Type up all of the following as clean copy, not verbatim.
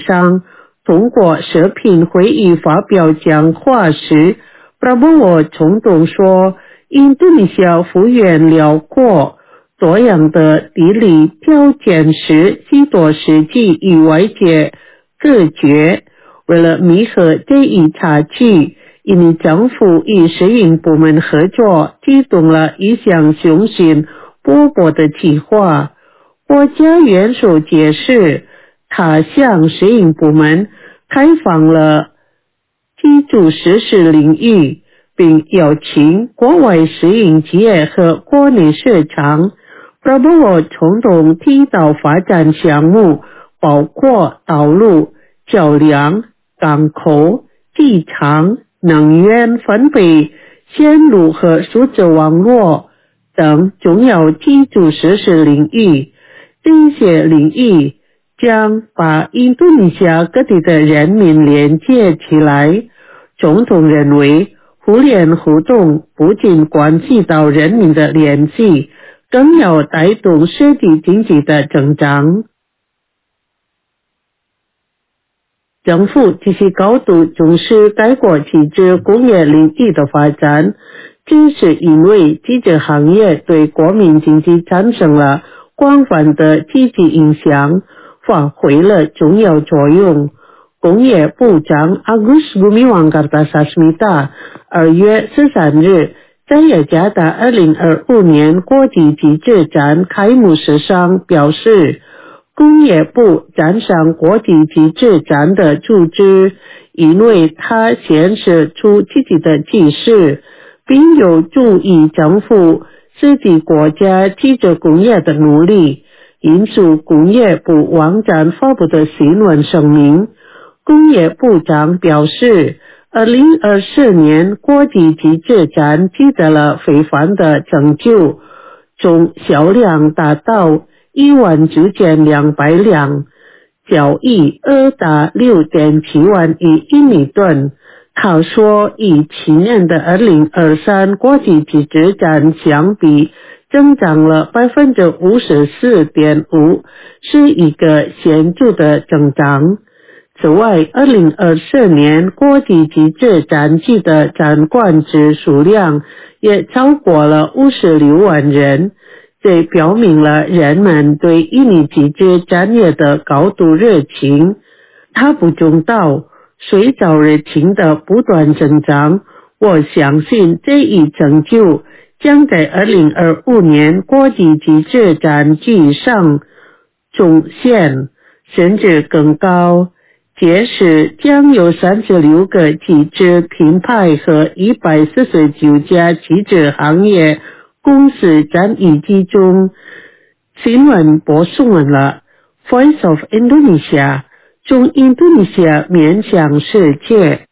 上通过视频会议发表讲话时，Prabowo 总统说，印度尼西亚幅员辽阔，多样的地理条件使许多实际与外界隔绝。为了弥合这一差距，印尼政府与私营部门合作，启动了一项雄心勃勃的计划。国家元首解释，他向私营部门开放了基础设施领域，并邀请国外私营企业和国内市场。Prabowo 总统提到发展项目包括道路、桥梁、港口、机场、能源分配线路和数字网络等重要基础设施领域。这些领域将把印度尼西亚各地的人民连接起来。总统认为，互联互动不仅关系到人民的联系，更要带动实体经济的增长。政府继续高度重视该国体制工业领域的发展，这是因为机制行业对国民经济产生了广泛的积极影响，发挥了重要作用。工业部长 Agus Gumiwang Kartasasmita 2月13日在雅加达2025年国际机制展开幕式上表示，工业部站上国际机制展的组织，因为它显示出积极的迹势，并有助于政府刺激国家机制工业的努力。引述工业部网站发布的新闻声明，工业部长表示，2024年国际机制展取得了非凡的成就，总销量达到19200辆，交易额达6.7万亿印尼盾。他说，与去年的2023国际机制展相比，增长了 54.5%， 是一个显著的增长。此外，2024年国际机制展期的展馆之数量也超过了56万人，这表明了人们对印尼机制展业的高度热情。他补充道，随着热情的不断增长，我相信这一成就将在2025年国际机制展季上重现，甚至更高。届时将有36个机制品牌和149家机制行业公司参与其中。新闻播送完了。Voice of Indonesia， 从印度尼西亚面向世界。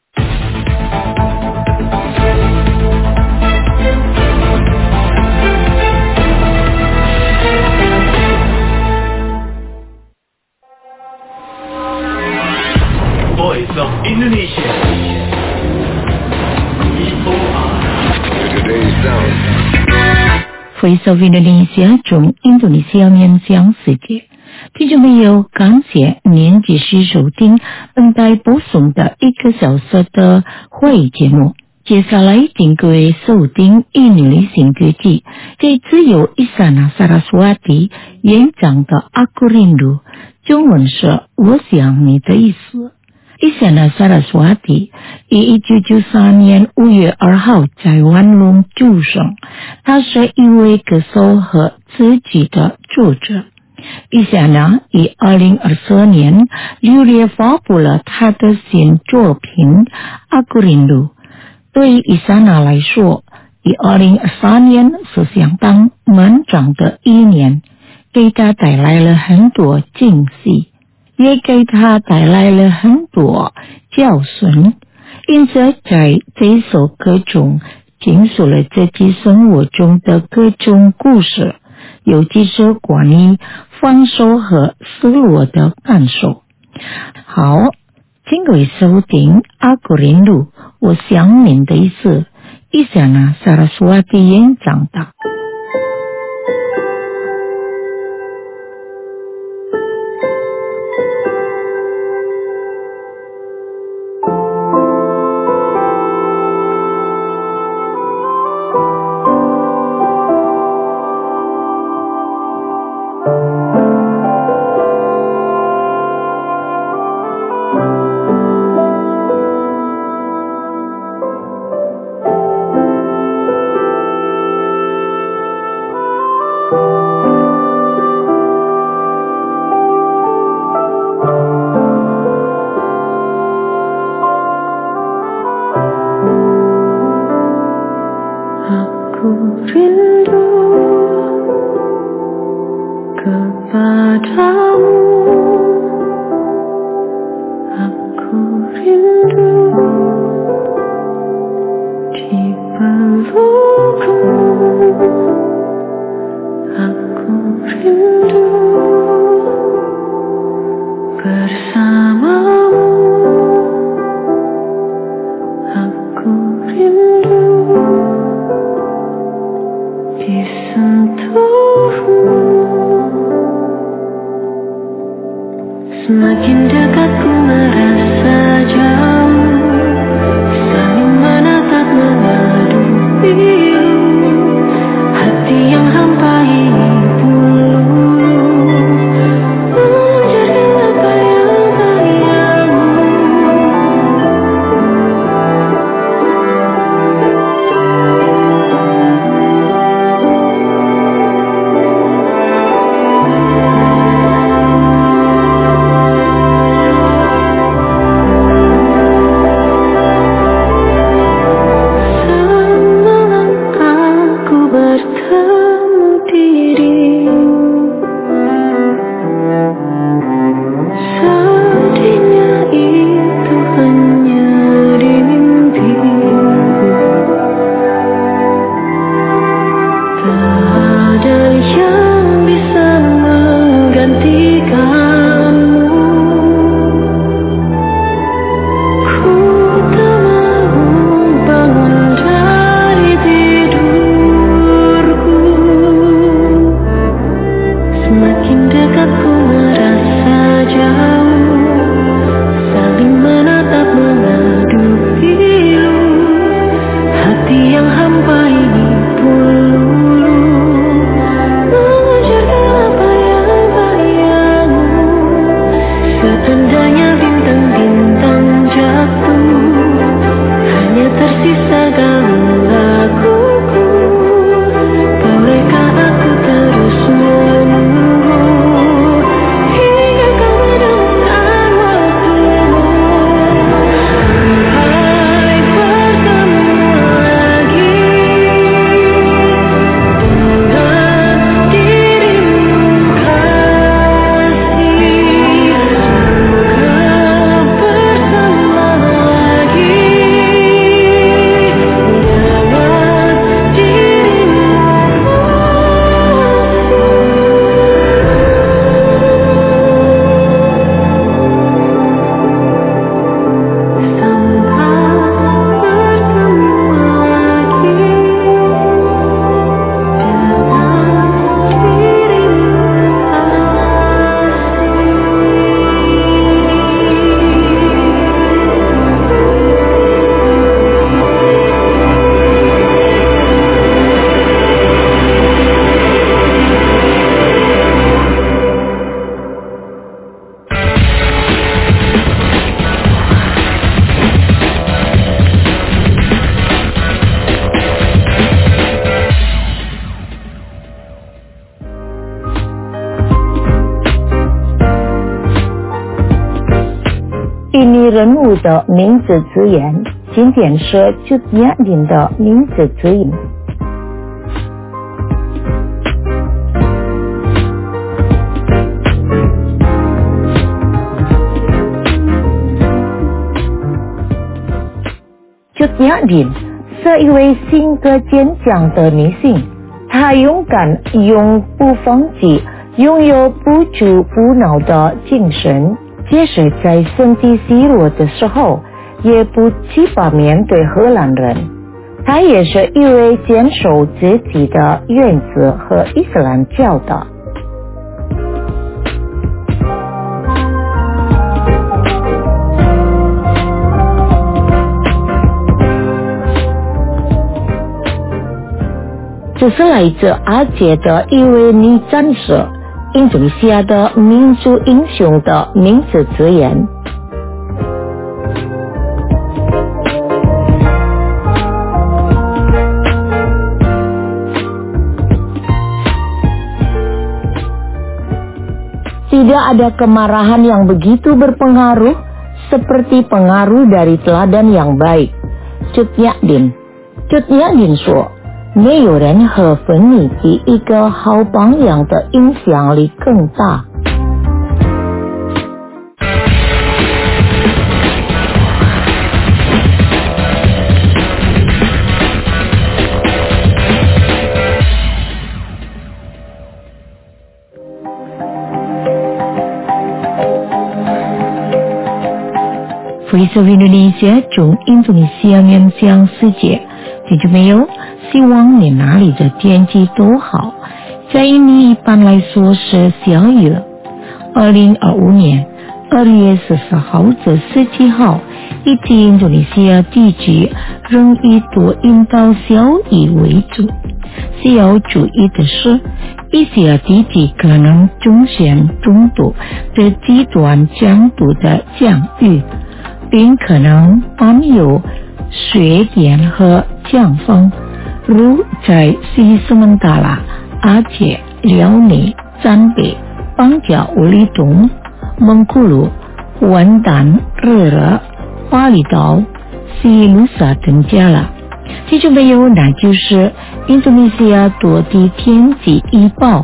Voice of Indonesia. Voice of Indonesia 从印度尼西亚面向世界。听众朋友，感谢您继续收听本台播送的1个小时的会议节目。接下来请各位收听印尼旅行歌曲，这次由Isyana Saraswati 演唱的阿古林路，中文是我想你的意思。Isyana Saraswati 于1993年5月2号在万隆出生，他是一位歌手和词曲的作者。Isyana于2024年6月发布了他的新作品阿古林路。对于Isyana来说，以2023年是相当漫长的一年，给他带来了很多惊喜，也给他带来了很多教训。因此在这首歌中倾诉了自己生活中的各种故事，尤其是关于放手和失落的感受。好，请各位收听阿古林路，我想您的意思，Isyana Saraswati 演唱的。 印尼人物的名字字眼，今天是Cut Nyak Dhien的名字字眼。Cut Nyak Dhien是一位性格坚强的女性，她勇敢、永不放弃，拥有不屈不挠的精神。即使在身体虚弱的时候，也不惧怕面对荷兰人。他也是一位坚守自己的原则和伊斯兰教的。这是来自阿杰的一位女战士。印度尼西亚的民族英雄的名字字眼。Tidak ada kemarahan yang begitu berpengaruh seperti pengaruh dari teladan yang baik. Cut Nyak Dhien 说。没有人和粉你比一个好榜样的影响力更大。Voice of Indonesia 从印度尼西亚面向世界，听众朋友，希望你哪里的天气都好。在印尼一般来说是小雨了。2025年 2月14号至17号，以及印度尼西亚地区仍以多云到小雨为主。需要注意的是，一些地区可能出现中度至极端强度的降雨，并可能伴有雪点和强风，如在西斯曼达拉、阿杰、辽宁、赞北、邦加乌里东、蒙古鲁、文旦、热热、巴厘岛、西鲁萨等家了。其中没有，那就是印度尼西亚多地天气预报。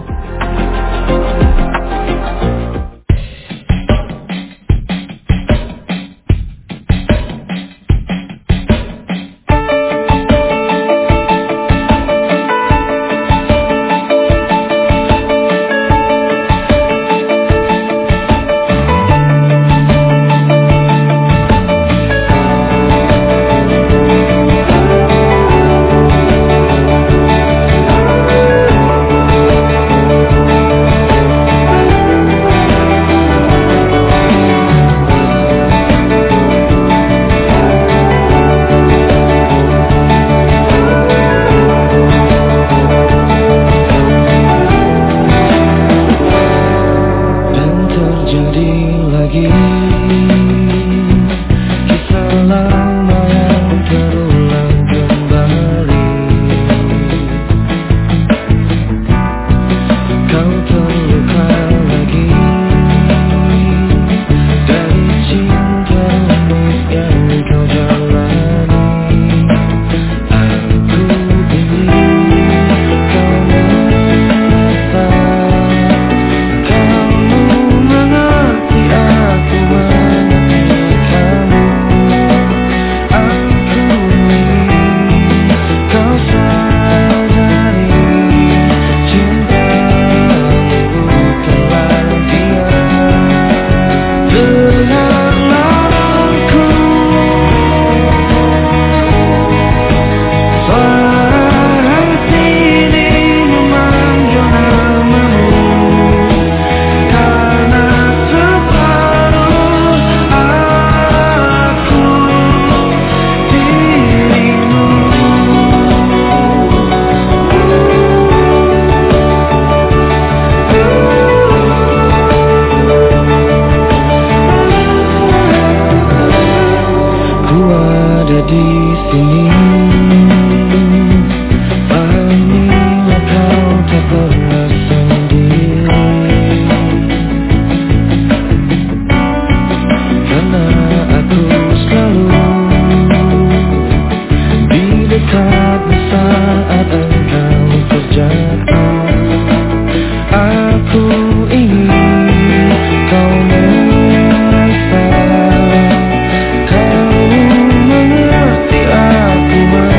Kau mengerti aku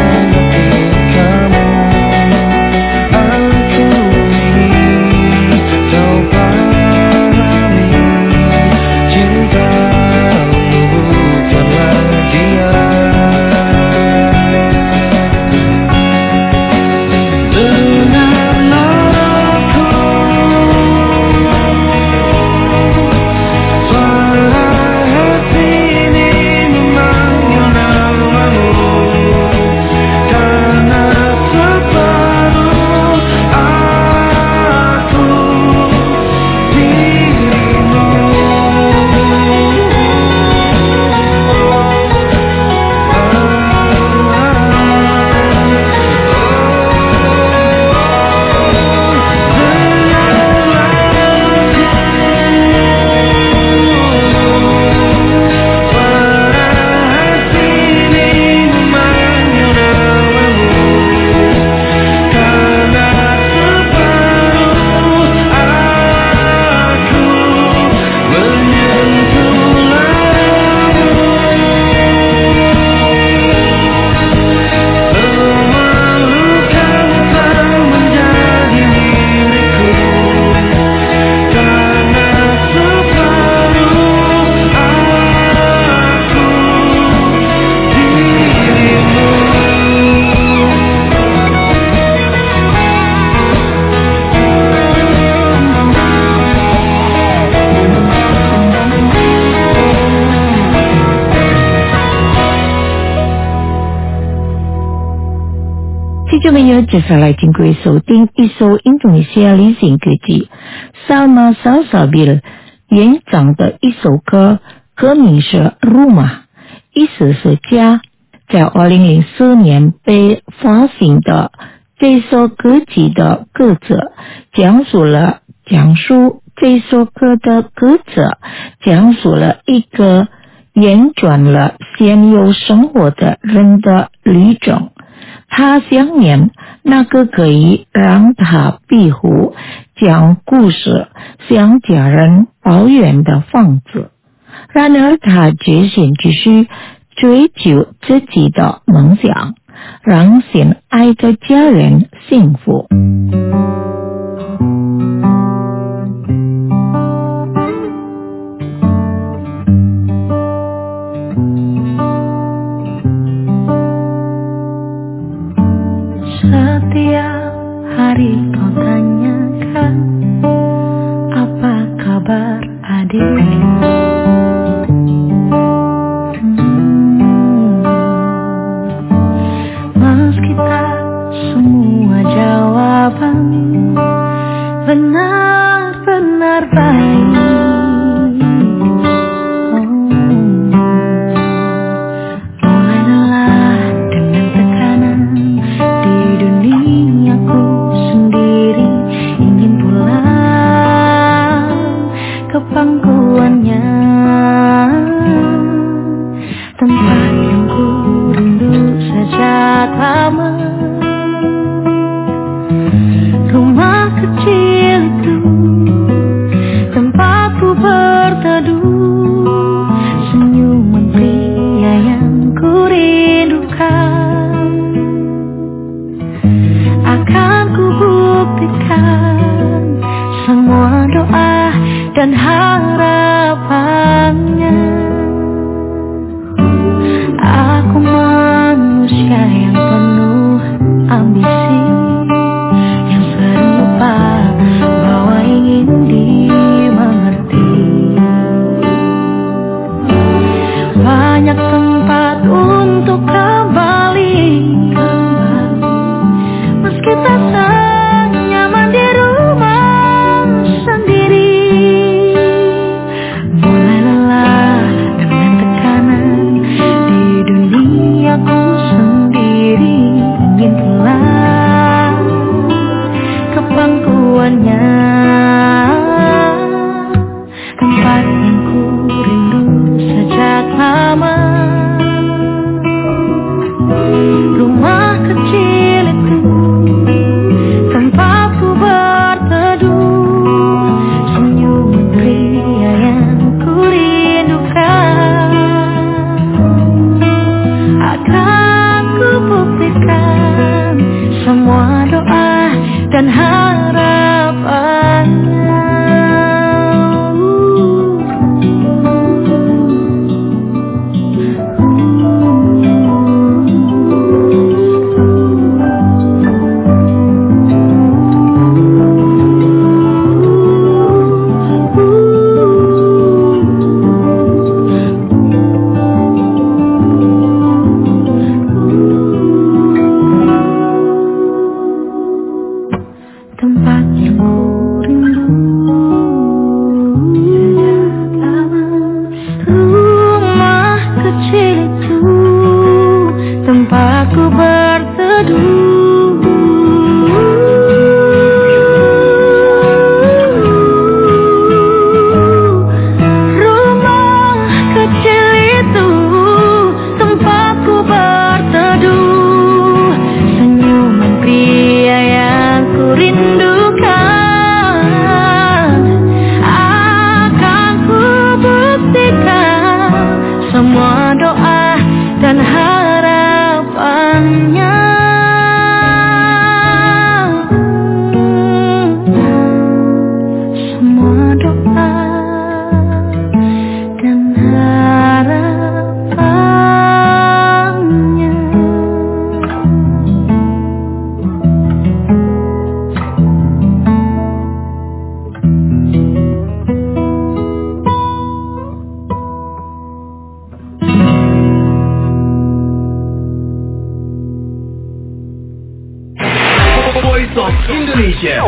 听众朋友，接下来请各位收听一首印度尼西亚流行歌曲 Salma Salsabil 演唱的一首歌，歌名是 Rumah， 意思是家。在2004年被发行的这首歌曲的歌者讲述这首歌的歌者讲述了一个延转了现有生活的人的旅程。他想念那个可以让他庇护、讲故事、向家人抱怨的房子。然而他决心继续追求自己的梦想，让心爱的家人幸福。 Setiap hari kau tanyakan apa kabar adik. Meski tak semua jawaban Voice of Indonesia.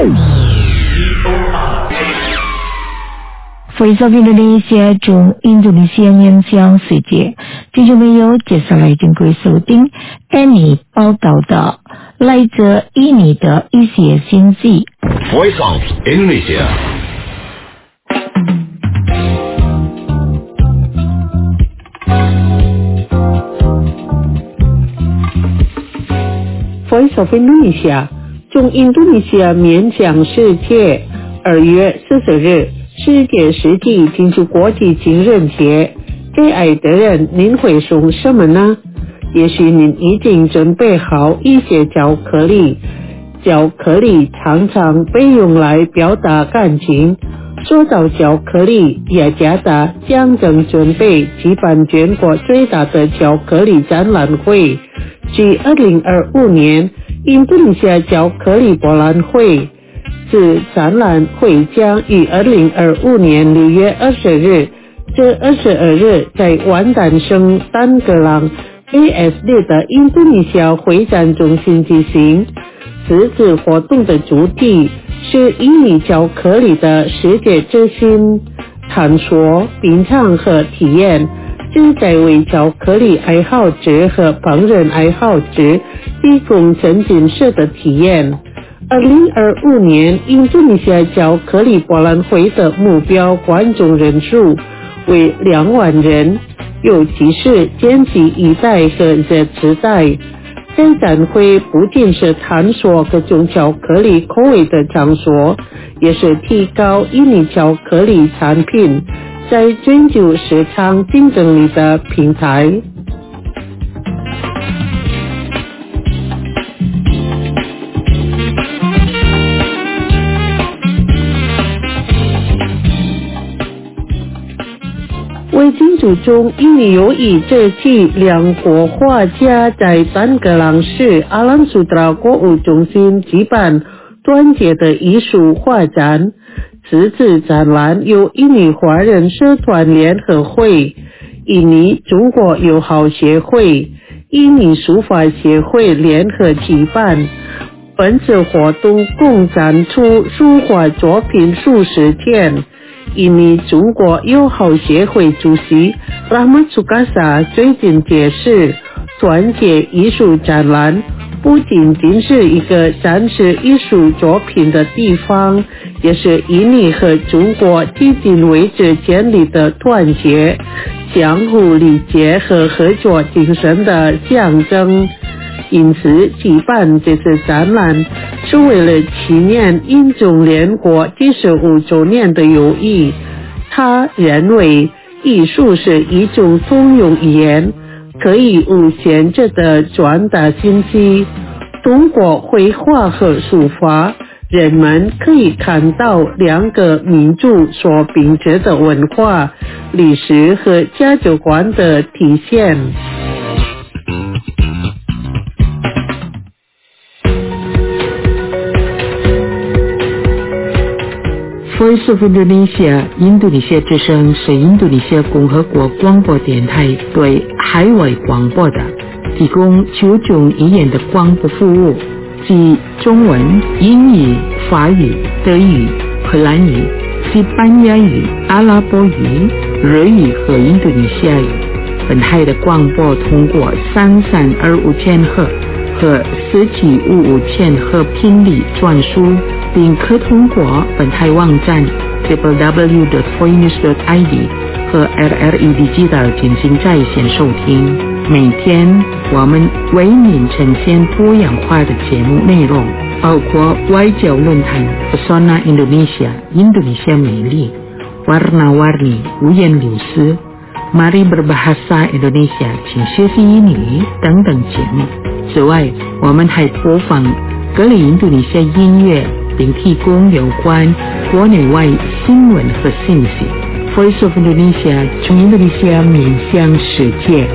Voice of Indonesia 中印度尼西亚面向世界，听众朋友，接下来请各位收听Annie 报道的来自印尼的一些信息。 Voice of Indonesia. Voice of Indonesia 中印度尼西亚面向世界2月40日世界实际庆祝国际情人节，给爱的人您会送什么呢？也许您已经准备好一些巧克力。巧克力常常被用来表达感情。说到巧克力，雅加达将正准备举办全国最大的巧克力展览会，即2025年印度尼西亚巧克力博览会。此展览会将于2025年6月20日至22日在万达省丹格朗 ASD 的印度尼西亚会展中心举行。此次活动的主题是印尼巧克力的世界之心，探索、品尝和体验，旨在为巧克力爱好者和烹饪爱好者提供沉浸式的体验。2025年印度尼西亚巧克力博览会的目标观众人数为2万人，尤其是gen Z一代和 Z 世代。该展会不仅是探索各种巧克力口味的场所，也是提高印尼巧克力产品在全球市场竞争力的平台。为庆祝中，印尼有意这期两国画家在丹格朗市阿兰苏特拉国务中心举办团结的艺术画展。此次展览由印尼华人社团联合会、印尼中国友好协会、印尼书法协会联合举办。本次活动共展出书画作品数十件。印尼中国友好协会主席 Rahmat Sukasa 最近解释，团结艺术展览不仅仅是一个展示艺术作品的地方，也是印尼和中国迄今为止建立的团结、相互理解和合作精神的象征。因此举办这次展览是为了纪念印中联国第15周年的友谊。他认为艺术是一种通用语言，可以无限制地传达信息。通过绘画和书法，人们可以看到两个民族所秉持的文化、历史和价值观的体现。Voice of Indonesia 印度尼西亚之声是印度尼西亚共和国广播电台对海外广播的提供9种语言的广播服务，即中文、英语、法语、德语、荷兰语、西班牙语、阿拉伯语、日语和印度尼西亚语。本台的广播通过3325千赫和4755千赫频率转输，并可通过本台网站 www.voinews.id 和 RRE Digital 进行在线收听。每天我们为您呈现多样化的节目内容，包括外交论坛 Pesona Indonesia 印度尼西亚美丽、Warna-Warni 五颜六色、Mari Berbahasa Indonesia 请学习印尼等等节目。此外，我们还播放各类印度尼西亚音乐，并提供有关国内外新闻和信息。Voice of Indonesia 从印度尼西亚面向世界。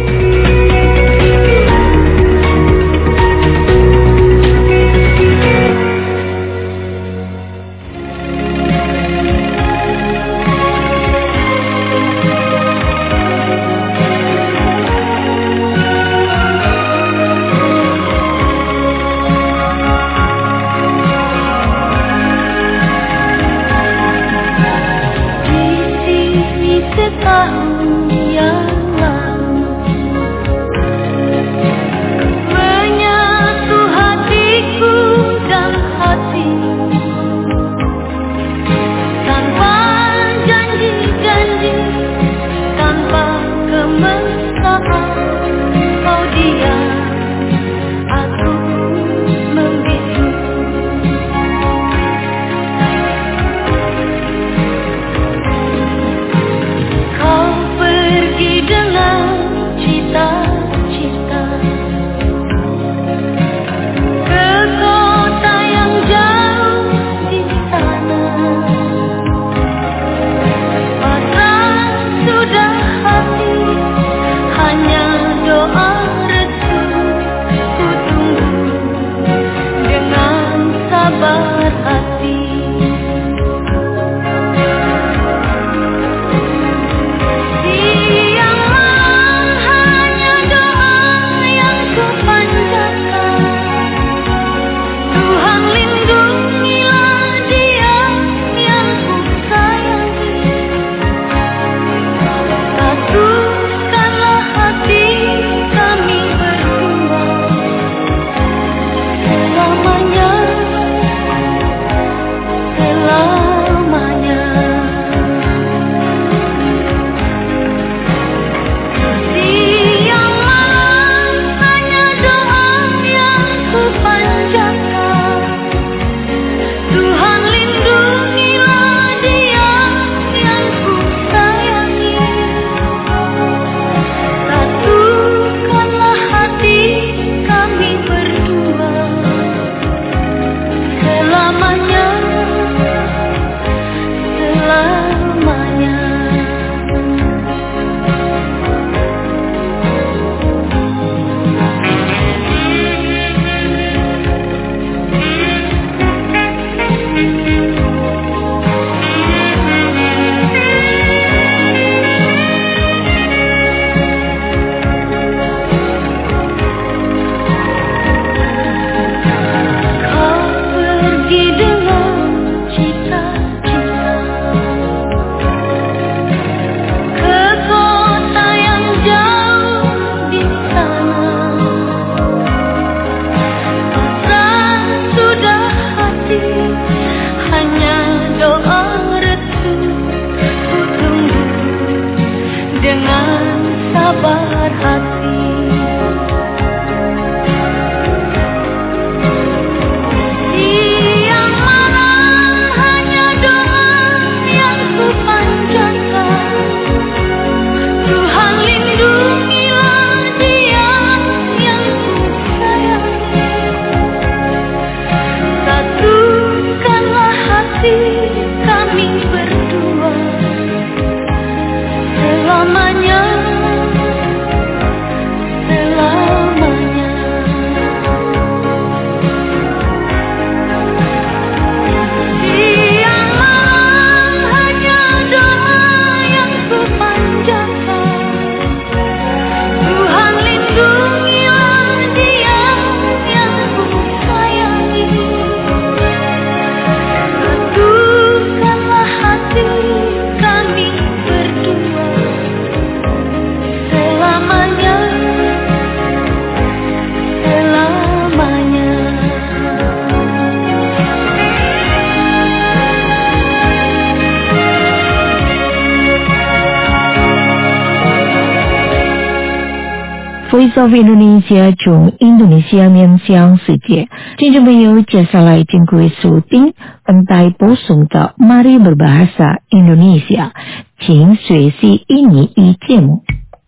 Voice of Indonesia 从印度尼西亚面向世界，听众朋友，接下来请各位收听本台播送的 Mari Berbahasa Indonesia， 请学习印尼语节目。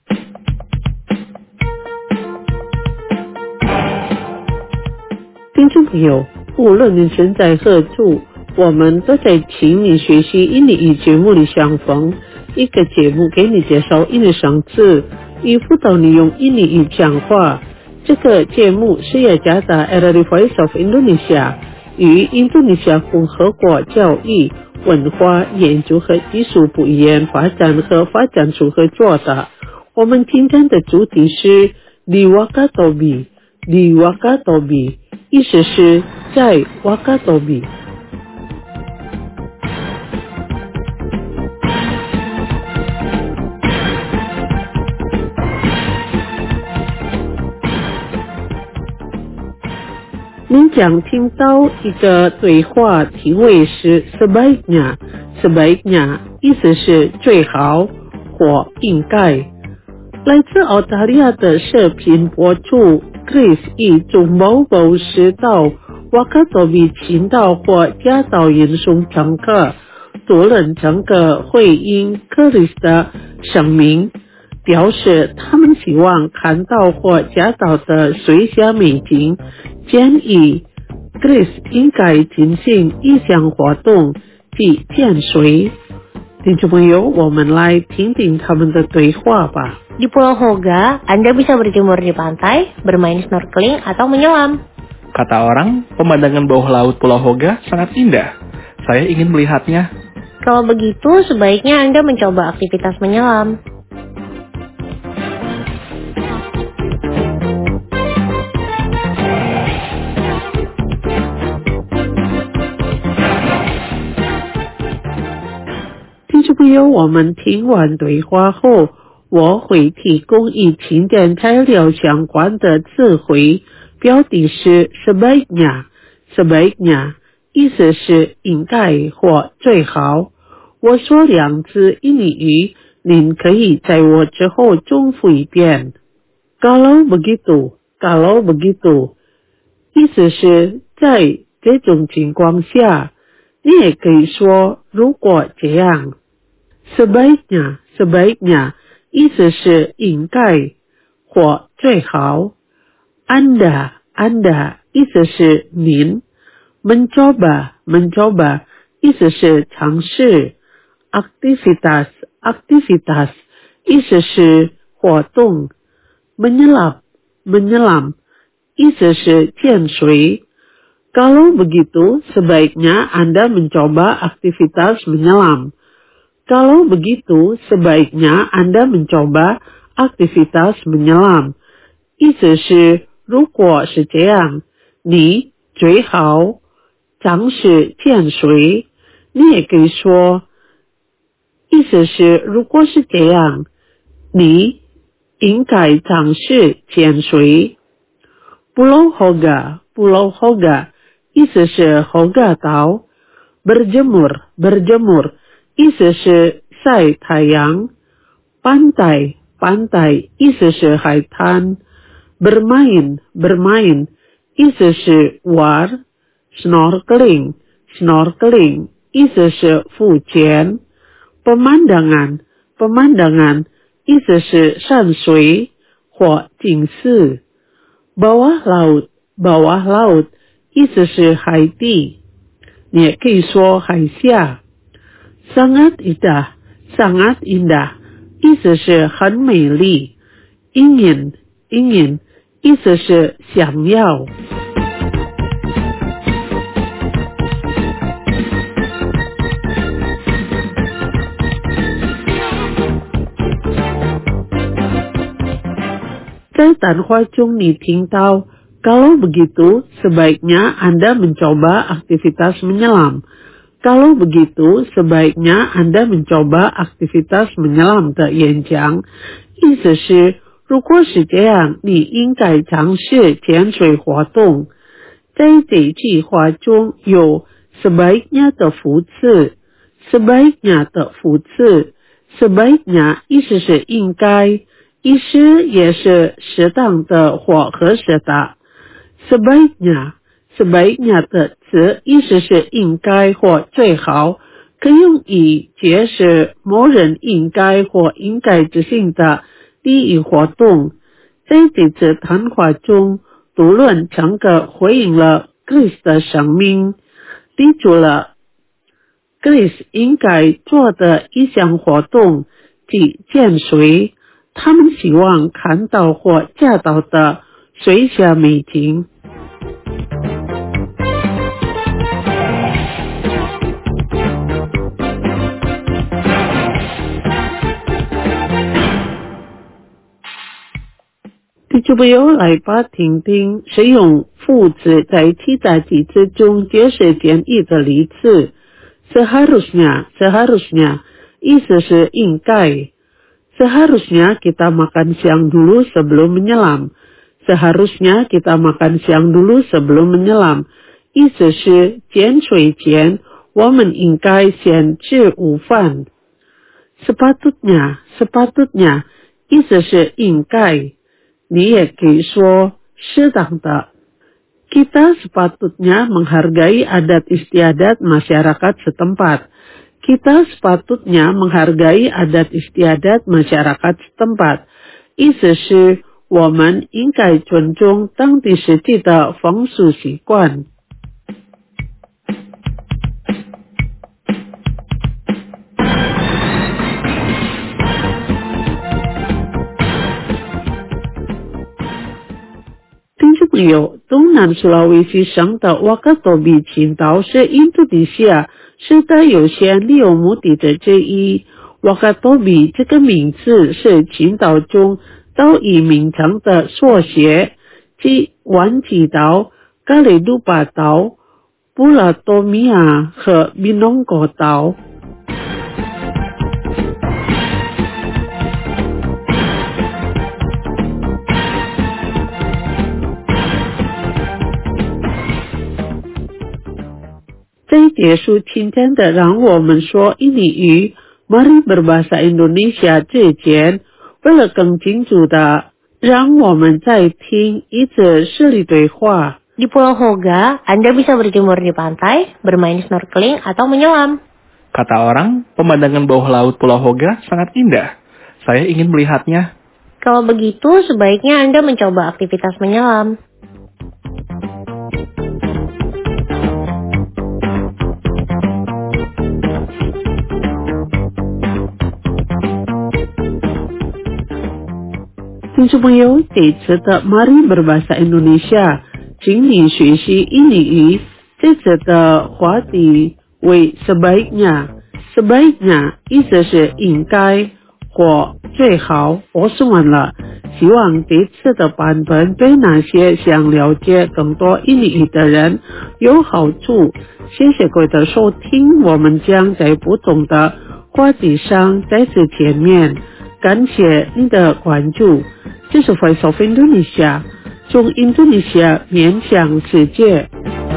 听众朋友，无论你身在何处，我们都在请你学习印尼语节目里相逢。一个节目给你介绍印尼生字，以辅导你用印尼语讲话。这个节目是雅加达 RRI Voice of Indonesia 与印度尼西亚共和国教育、文化研究和技术部研发展和发展处合作的。我们今天的主题是 Di Wakatobi， Di Wakatobi， 意思是在 Wakatobi。您将听到一个对话，题为是 sebaiknya， 意思是最好或应该。 来自澳大利亚的视频博主 Chris 以中某某时到瓦卡多比群岛或加岛人送乘客，多人乘客回应 Chris 的声明，表示他们希望看到或加岛的水下美景，建议 Chris 应该进行一项活动即潜水。听众朋友，我们来听听他们的对话吧。 Di Pulau Hoga, Anda bisa berjemur di pantai, bermain snorkeling, atau menyelam. Kata orang, pemandangan bawah laut Pulau Hoga sangat indah. Saya ingin melihatnya. Kalau begitu, sebaiknya Anda mencoba aktivitas menyelam. 朋友，我们听完对话后，我会提供与情感材料相关的词汇，标题是 sebaiknya， 意思是应该或最好。我说两次印尼语，您可以在我之后重复一遍。Kalau begitu， 意思是在这种情况下，你也可以说如果这样。sebaiknya 意思是应该或最好。Anda 意思是您。mencoba 意思是尝试。aktivitas 意思是活动。menyelam 意思是潜水。Kalau begitu, sebaiknya Anda mencoba aktivitas menyelam. Kalau begitu, sebaiknya Anda mencoba aktivitas menyelam. 意思是，如果是这样，你最好尝试潜水。你也可以说，意思是，如果是这样，你应该尝试潜水。Pulau Hoga 意思是Hoga岛。berjemur 意思是晒太阳。pantai 意思是海滩。bermain 意思是玩。snorkeling 意思是浮潜。pemandangan 意思是山水或景色。bawah laut 意思是海底，你也可以说海下。sangat indah 意思是很美丽。ingin 意思是想要。在谈话中你听到Kalau begitu, sebaiknya Anda mencoba aktivitas menyelam. Kalau begitu, sebaiknya Anda mencoba aktivitas menyelam的演讲。意思是，如果是这样，你应该尝试潜水活动。在这句话中有 sebaiknya 的副词 sebaiknya 意思是应该，意思也是适当的或合适的。sebaiknya 的词意思是应该或最好，可用以解释某人应该或应该执行的第一活动。在这次谈话中，多伦乘客回应了 Chris 的声明，提出了 Chris 应该做的一项活动，即潜水。他们希望看到或驾到的水下美景。听众朋友，来吧，听听使用副词在其他句子中解释简易的例子。seharusnya 意思是应该。seharusnya kita makan siang dulu sebelum menyelam. seharusnya kita makan siang dulu sebelum menyelam. 意思是潜水前我们应该先吃午饭。sepatutnya 意思是应该，你也可以说适当的。Kita sepatutnya menghargai adat istiadat masyarakat setempat. Kita sepatutnya menghargai adat istiadat masyarakat setempat. 意思是我们应该尊重当地实际的风俗习惯。听众朋友，东南苏拉威西省的瓦卡多比群岛是印度尼西亚世代有限利用目的的之一。瓦卡多比这个名字是群岛中岛屿名称的缩写，即湾吉岛、加里鲁巴岛、布拉多米亚和米农果岛。在结束今天的让我们说印尼语 Mari berbahasa Indonesia 之前，为了更清楚的让我们再听一次实例对话。 Di Pulau Hoga, Anda bisa berjemur di pantai, bermain snorkeling, atau menyelam. Kata orang, pemandangan bawah laut Pulau Hoga sangat indah. Saya ingin melihatnya. Kalau begitu, sebaiknya Anda mencoba aktivitas menyelam. 听众朋友，这次的 Mari berbahasa Indonesia 请你学习印尼语，这次的话题为 sebaiknya 意思是应该或最好或是完了。希望这次的版本对那些想了解更多印尼语的人有好处。谢谢各位的收听，我们将在不同的话题上再次见面。感谢你的关注，这是 Voice of Indonesia， 从印度尼西亚面向世界。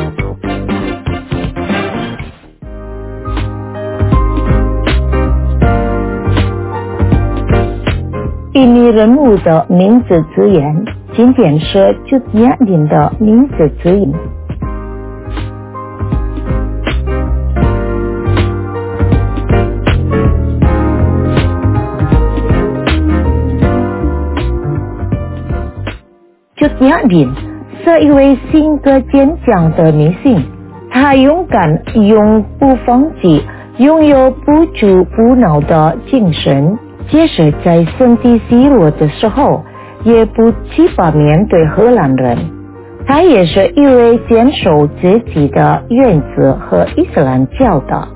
印尼人物的名字字眼，今天是Cut Nyak Dien的名字字眼。Cut Nyak Dien是一位性格坚强的女性，她勇敢、永不放弃，拥有不屈不挠的精神。即使在身体虚弱的时候，也不惧怕面对荷兰人。他也是一位坚守自己的原则和伊斯兰教的。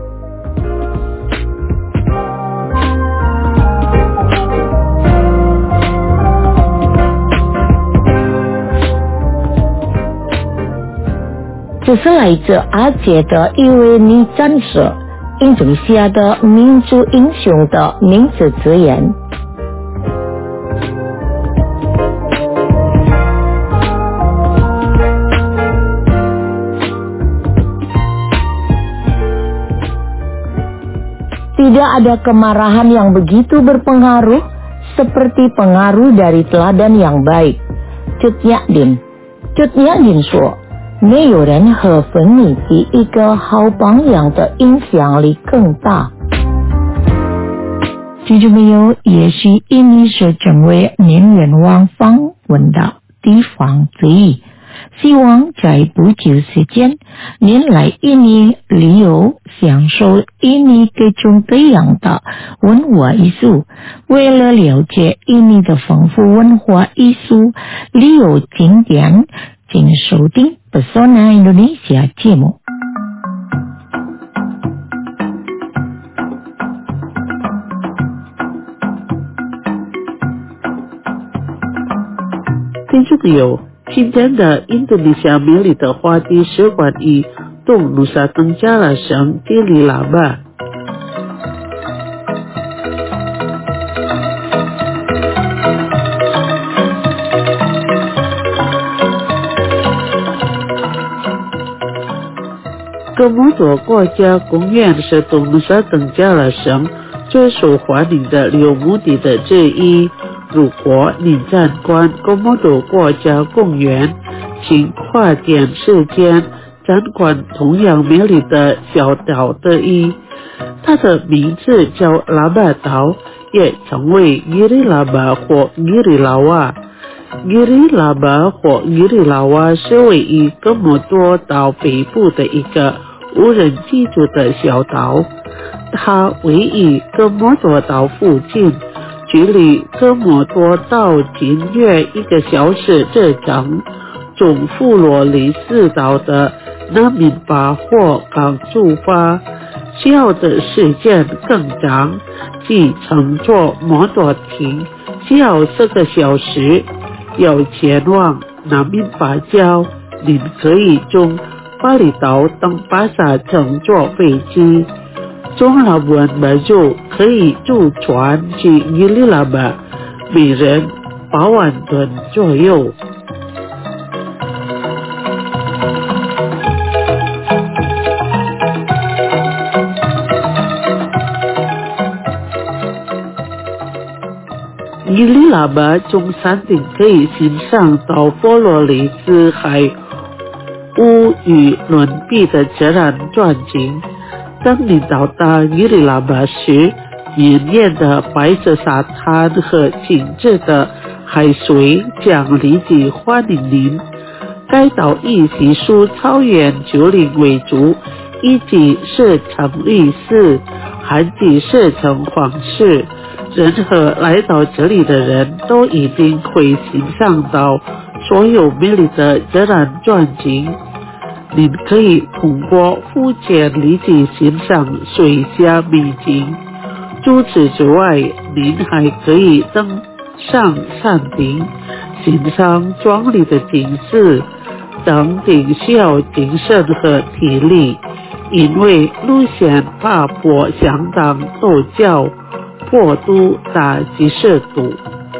这是来自阿杰的一位女战士，印度尼西亚的民族英雄的名字字眼。Tidak ada kemarahan yang begitu berpengaruh seperti pengaruh dari teladan yang baik. Cut Nyak Dien 说，没有人和粉你比一个好榜样的影响力更大。听众朋友，也许印尼是成为人员往访问的地方之一。希望在不久时间，您来印尼旅游，享受印尼各种各样的文化艺术。为了了解印尼的丰富文化艺术旅游景点，请收听 Pesona Indonesia 节目。 听众朋友，今天的印度尼西亚美丽的话题是关于东努萨登加拉省地理喇叭。哥莫多国家公园是东努萨登加拉省最受欢迎的6目的的之一。如果你参观高摩多国家公园，请花点时间参观同样美丽的小岛之一。它的名字叫拉巴岛，也称为吉里拉巴或吉里拉瓦。吉里拉巴或吉里拉瓦是位于哥莫多岛北部的一个无人居住的小岛，它位于哥莫多岛附近，距离哥莫多岛仅约1个小时车程。从弗罗里斯岛的纳米巴霍港出发，需要的时间更长，即乘坐摩托艇需要4个小时。要前往纳米巴礁，您可以从巴厘岛等巴萨乘坐飞机。从拉布安巴州可以坐船去吉里拉巴，每人8万吨左右。吉里拉巴从山顶可以欣赏到佛罗里斯海无与伦比的自然壮景。当你到达吉里拉巴时，绵延的白色沙滩和清澈的海水将立即欢迎您。该岛以稀疏草原丘陵为主，以及射程绿色，旱季射程黄色。任何来到这里的人都一定会欣赏到所有美丽的自然壮景。您可以通过浮潜立即欣赏水下美景。除此之外，您还可以登上山顶，欣赏壮丽的景色。登顶需要精神和体力，因为路线爬坡相当陡峭，坡度达几10度。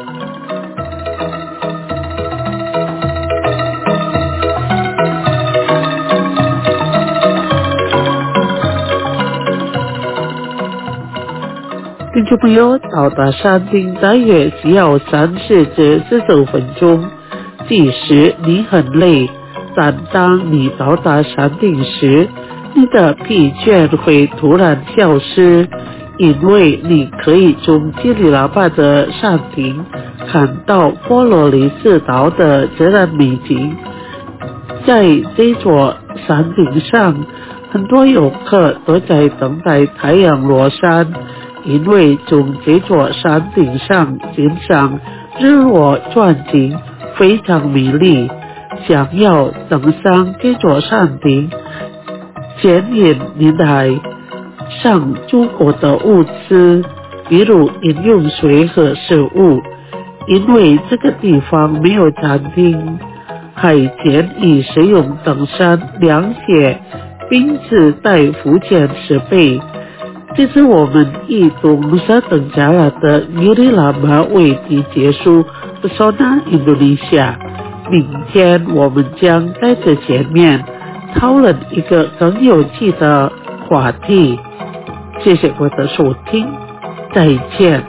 听众朋友，到达山顶大约需要30至45分钟，即使你很累，但当你到达山顶时，你的疲倦会突然消失，因为你可以从吉里拉巴的山顶看到佛罗里斯岛的自然美景。在这座山顶上，很多游客都在等待太阳落山，因为从这座山顶上欣赏日落壮景非常美丽。想要登上这座山顶，建议您带上足够的物资，比如饮用水和食物，因为这个地方没有餐厅。还建议使用登山凉鞋，并自带浮潜设备。这是我们以东沙登加拉的吉里拉巴为题结束Pesona Indonesia。明天我们将在这前面讨论一个更有趣的话题。谢谢各位的收听，再见。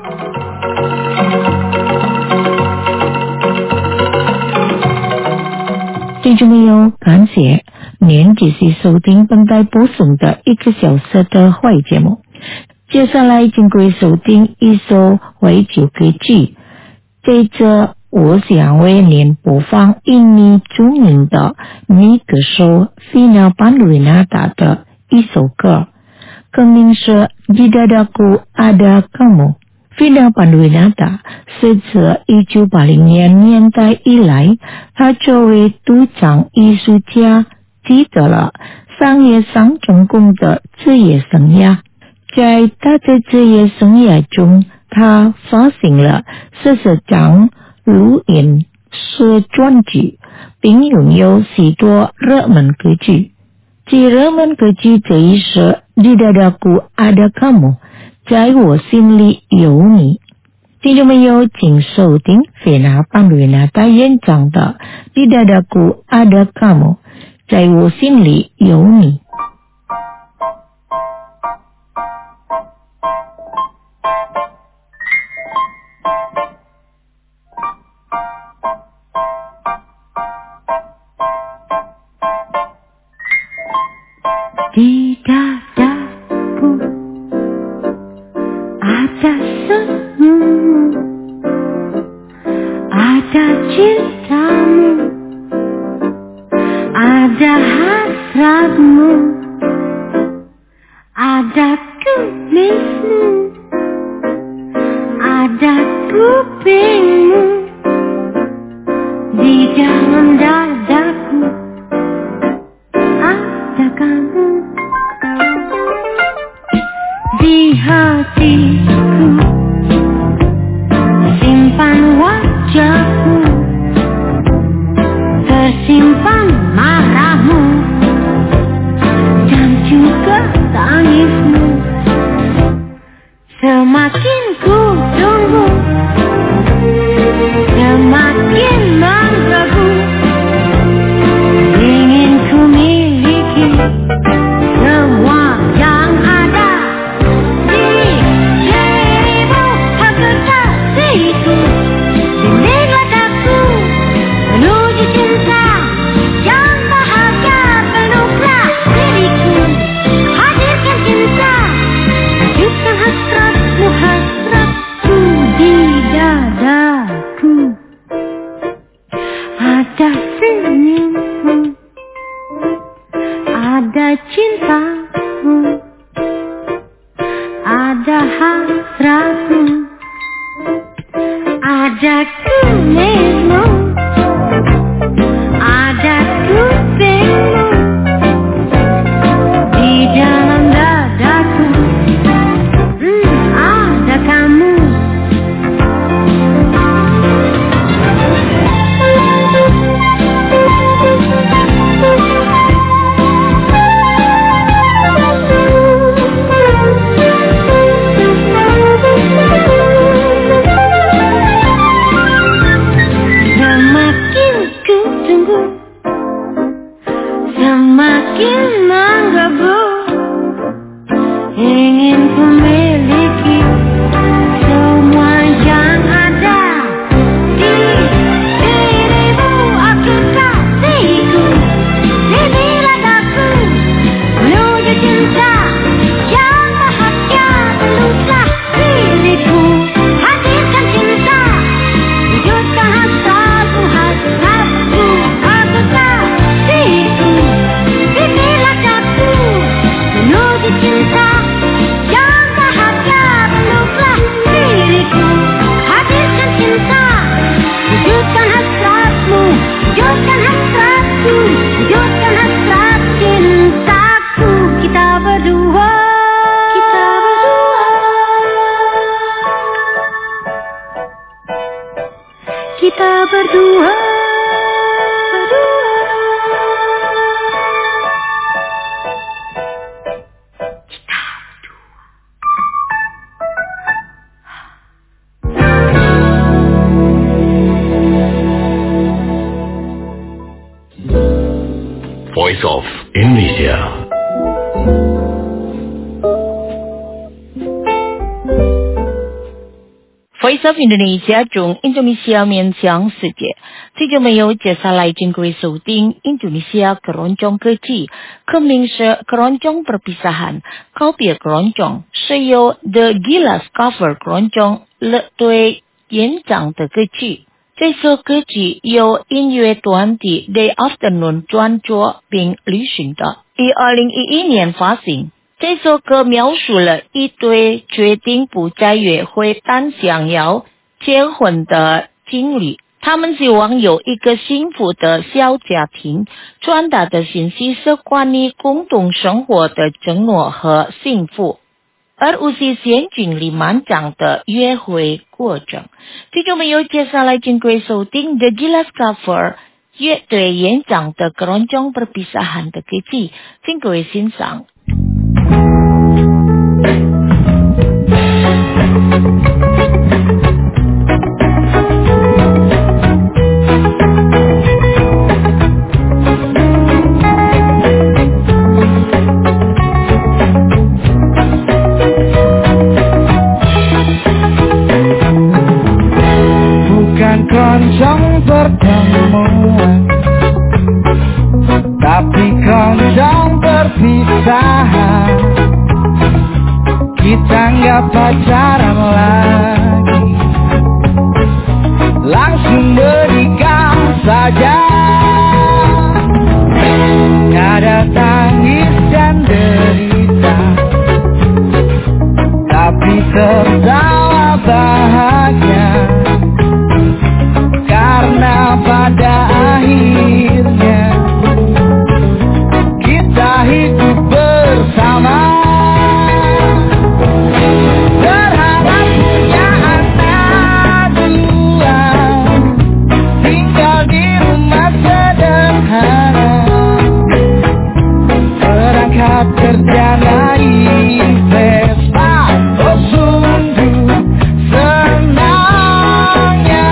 听众朋友，感谢您继续收听本台播送的1个小时的华语节目。接下来请各位收听一首怀旧歌曲，接着我想为您播放印尼著名的女歌手Vina Panduwinata的一首歌，歌名是 Di Dadaku Ada Kamu。Vina Panduwinata 是自1980年代以来，她作为独唱艺术家取得了商业上成功的职业生涯。在她的职业生涯中，她发行了40张录音室专辑，并拥有许多热门歌曲。其热门歌曲之一是 Di Dadaku Ada Kamu， 在我心里有你。听众朋友，请收听Vina Panduwinata演唱的 Di Dadaku Ada Kamu， 在我心里有你。 Ada cintamu, ada hasratmu, ada kumismu, ada kupingmu di dalam dadaku. Ada kamu di hatiku, simpan wajahmu, tersimpan marahmu dan juga tangismu. Semakin ku tunggu, semakin menggebu, ingin ku miliki semua yang ada di dirimu. Kekasihku, bimbinglah aku menuju cinta yang bahagia. Penuhlah diriku, hadirkan cinta, wujudkan hasratmu, hasratku di dadaku. Ada senyummu, ada cintamu, ada hasratmu, ada kumismu, ada kupingmu di dalam dadaku. Ada kamu. Semakin ku tunggu, semakin menggebu, ingin ku miliki semua yang ada di dirimu. Aku kasihku, bimbinglah aku menuju cinta yang bahagia. Penuhlah diriku, hadirkan cinta, wujudkan hasratmu, hasratku. Aku kasihku, bimbinglah aku menuju cinta yang bahagia. Penuhlah diriku, hadirkan cinta, wujudkan hasratmu, wujudkan hasratku, wujudkan hasrat cintaku. Kita berdua, kita berdua, kita berdua, berdua. Voice of Indonesia. Voice of Indonesia 中印度尼西亚面向世界，这就没有接下来经过收听印度尼西亚keroncong kecil, keminse keroncong perpisahan, kopi keroncong, 是由 The Gilas Cover keroncong 乐队演唱的歌曲。这首歌曲由音乐团体 Day Afternoon 专作并旅行的，于2011年发行。这首歌描述了一对决定不再约会但想要结婚的情侣，他们希望有一个幸福的小家庭，传达的信息是关于共同生活的承诺和幸福，而不是陷进里漫长的约会过程。听众朋友，接下来经过收听 The Gilas Cover 乐队演唱的 keroncong perpisahan 的歌曲，请各位欣赏。 Keroncong pertemuan, tapi keroncong perpisahan. Kita nggak pacaran lagi, langsung saja. Ada tangis dan derita, tapi tertawa bahagia, karena pada akhirnya kita hidup bersama. Berharap punya anak dua, tinggal di rumah sederhana, berangkat kerja naik Vespa, oh sungguh senangnya.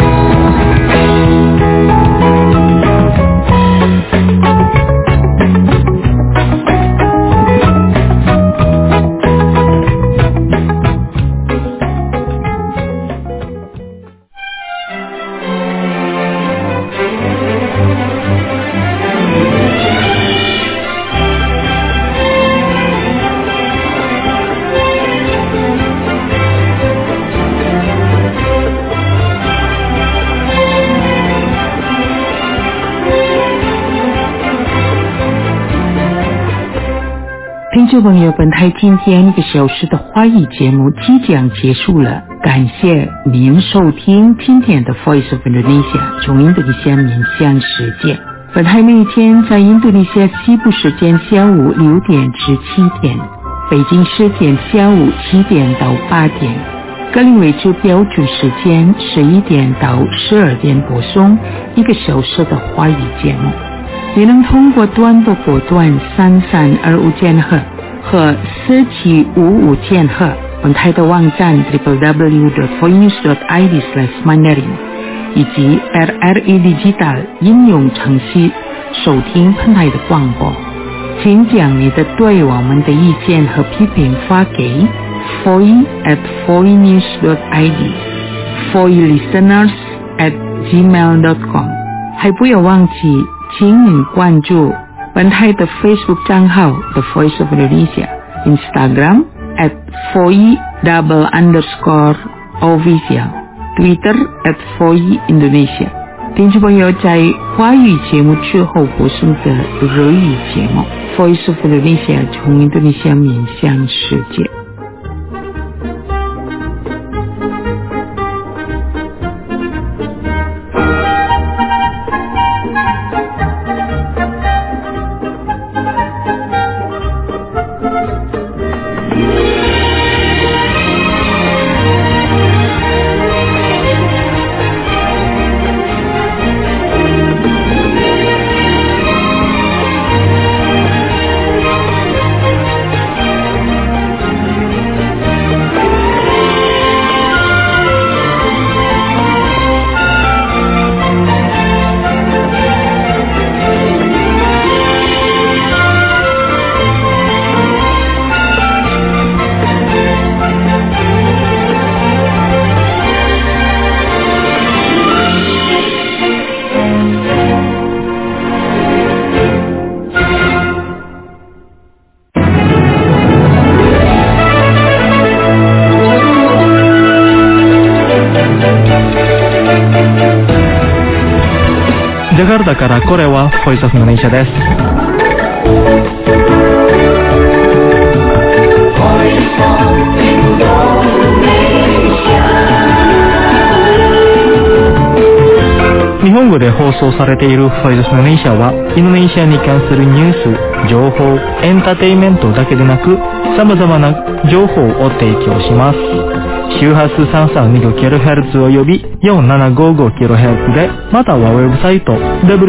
听众朋友，本台今天1个小时的华语节目即将结束了，感谢您收听今天的 Voice of Indonesia 从印度尼西亚面向世界。本台每天在印度尼西亚西部时间下午6点至7点，北京时间下午7点到8点，格林威治标准时间11点到12点播送1个小时的华语节目。你能通过短波波段3325千赫和4755千赫，本台的网站 www.voinews.id/mandarin 以及 RRI Digital 应用程序收听本台的广播。请将你的对我们的意见和批评发给 foi@voinews.id foilisteners@gmail.com， 还不要忘记请您关注本台的 Facebook 账号 The Voice of Indonesia， Instagram @foi_official， Twitter @foiindonesia。 听众朋友，在华语节目之后播送的日语节目 Voice of Indonesia 从印度尼西亚面向世界。 ジャカルタからこれはボイスオフインドネシアです。日本語で放送されているボイスオフインドネシアはインドネシアに関するニュース、情報、エンターテインメントだけでなく様々な情報を提供します。周波数 332kHz および 4755kHz で、またはウェブサイト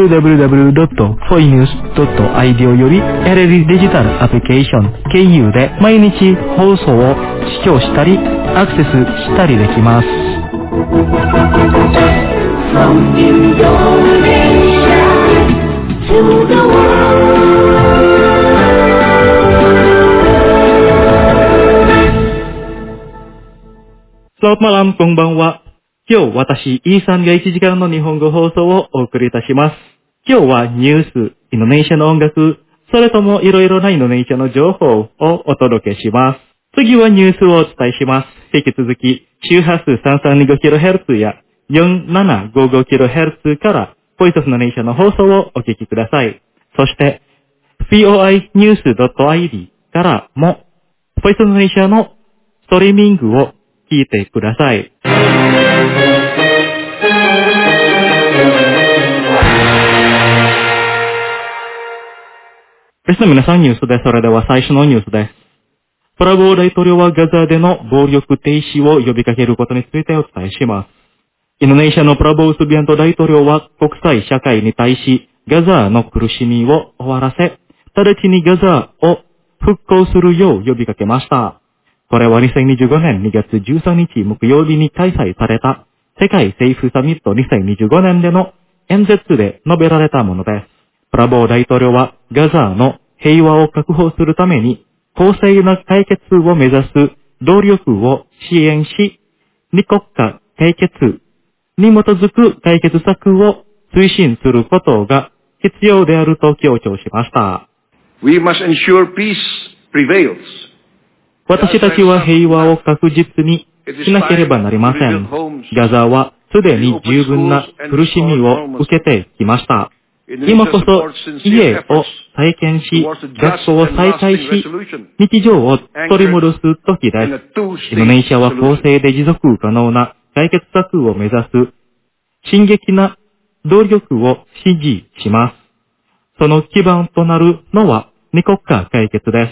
www.foinews.id および RRI デジタルアプリケーション KU で毎日放送を視聴したりアクセスしたりできます。From Indonesia to the world。Selamat malam, konbanwa。今日私、イーさんが1時間の日本語放送をお送りいたします。今日はニュース、インドネシアの音楽、それともいろいろなインドネシアの情報をお届けします。次はニュースをお伝えします。引き続き、周波数 332kHz や 4755kHz からボイスオブのネーションの放送をお聞きください。そして、foinews.id からも、ボイスオブのネーションのストリーミングを聞いてください。リスの皆さんニュースです。それでは最初のニュースです。プラボー大統領はガザでの暴力停止を呼びかけることについてお伝えします。インドネシアのプラボー・スビアント大統領は国際社会に対しガザの苦しみを終わらせ、直ちにガザを復興するよう呼びかけました。これは2025年2月13日木曜日に開催された世界政府サミット2025年での演説で述べられたものです。プラボー大統領はガザの平和を確保するために公正な解決を目指す努力を支援し、二国家解決に基づく解決策を推進することが必要であると強調しました。 We must ensure peace prevails. 私たちは平和を確実にしなければなりません。ガザはすでに十分な苦しみを受けてきました。今こそ家を再建し、学校を再開し、日常を取り戻す時です。インドネシアは公正で持続可能な解決策を目指す進撃な努力を支持します。その基盤となるのは二国家解決です。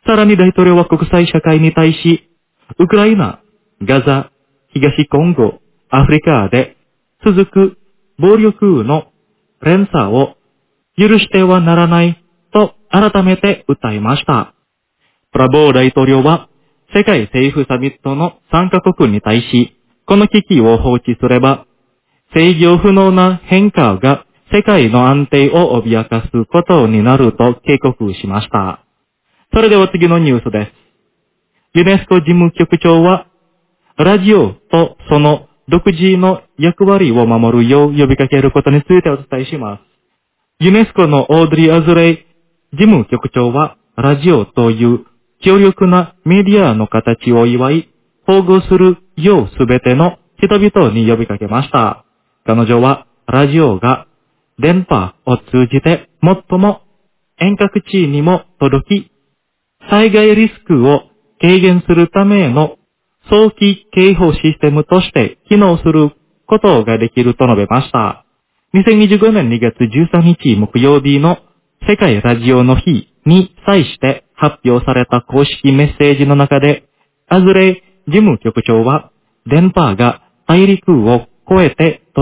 さらに大統領は国際社会に対し、ウクライナ、ガザ、東コンゴ、アフリカで続く暴力の連鎖を許してはならないと改めて訴えました。プラボー大統領は世界政府サミットの参加国に対し、この危機を放置すれば制御不能な変化が世界の安定を脅かすことになると警告しました。それでは次のニュースです。ユネスコ事務局長はラジオとその独自の役割を守るよう呼びかけることについてお伝えします。ユネスコのオードリー・アズレイ事務局長はラジオという強力なメディアの形を祝い、保護するようすべての人々に呼びかけました。彼女はラジオが電波を通じて最も遠隔地にも届き、災害リスクを軽減するための早期警報システムとして機能することができると述べました。2025年2月13日木曜日の世界ラジオの日に際して発表された公式メッセージの中で、アズレイ事務局長は電波が大陸を越えて